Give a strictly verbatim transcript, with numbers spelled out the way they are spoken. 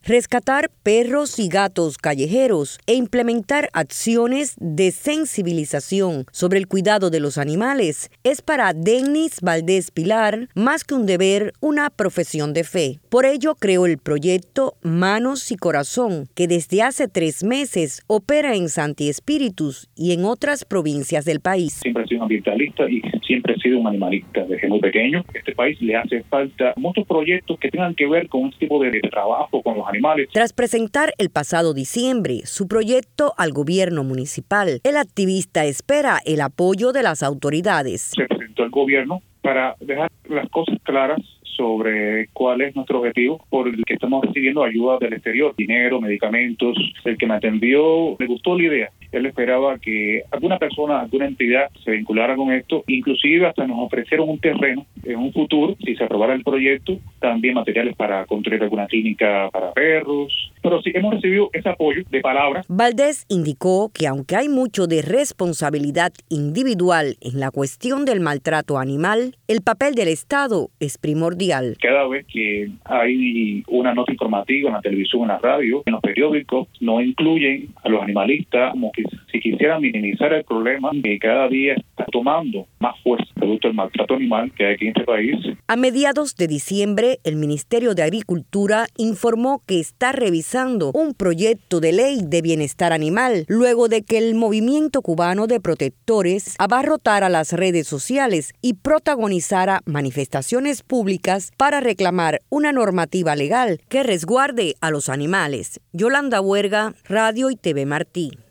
rescatar perros y gatos callejeros e implementar acciones de sensibilización sobre el cuidado de los animales es para Dennis Valdés Pilar más que un deber, una profesión de fe. Por ello creó el proyecto Manos y Corazón, que desde hace tres meses opera en Santi Espíritus y en otras provincias del país. Siempre he sido un ambientalista y siempre he sido un animalista desde muy pequeño. A este país le hace falta muchos proyectos que tengan que ver con este tipo de, de trabajo con los animales. Tras presentar el pasado diciembre su proyecto al gobierno municipal, el activista espera el apoyo de las autoridades. Se presentó al gobierno para dejar las cosas claras sobre cuál es nuestro objetivo, por el que estamos recibiendo ayuda del exterior, dinero, medicamentos. El que me atendió le gustó la idea. Él esperaba que alguna persona, alguna entidad se vinculara con esto, inclusive hasta nos ofrecieron un terreno en un futuro, si se aprobara el proyecto, también materiales para construir alguna clínica para perros. Pero sí hemos recibido ese apoyo de palabras. Valdés indicó que aunque hay mucho de responsabilidad individual en la cuestión del maltrato animal, el papel del Estado es primordial. Cada vez que hay una nota informativa en la televisión, en la radio, en los periódicos, no incluyen a los animalistas, como que si quisieran minimizar el problema que cada día está tomando más fuerza producto del maltrato animal que hay aquí en este país. A mediados de diciembre, el Ministerio de Agricultura informó que está revisando un proyecto de ley de bienestar animal, luego de que el Movimiento Cubano de Protectores abarrotara las redes sociales y protagonizara manifestaciones públicas para reclamar una normativa legal que resguarde a los animales. Yolanda Huerga, Radio y T V Martí.